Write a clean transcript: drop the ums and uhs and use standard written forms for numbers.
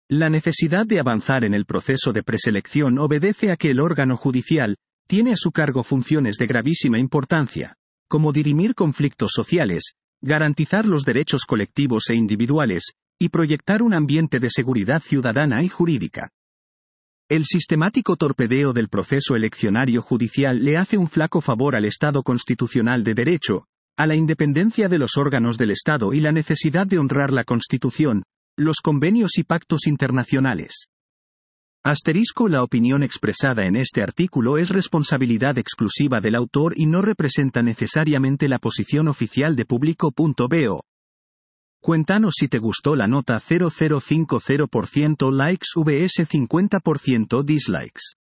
La necesidad de avanzar en el proceso de preselección obedece a que el órgano judicial tiene a su cargo funciones de gravísima importancia, como dirimir conflictos sociales, garantizar los derechos colectivos e individuales, y proyectar un ambiente de seguridad ciudadana y jurídica. El sistemático torpedeo del proceso eleccionario judicial le hace un flaco favor al Estado constitucional de derecho, a la independencia de los órganos del Estado y la necesidad de honrar la Constitución, los convenios y pactos internacionales. La opinión expresada en este artículo es responsabilidad exclusiva del autor y no representa necesariamente la posición oficial de Público.bo. Cuéntanos si te gustó la nota. 0050% likes vs 50% dislikes.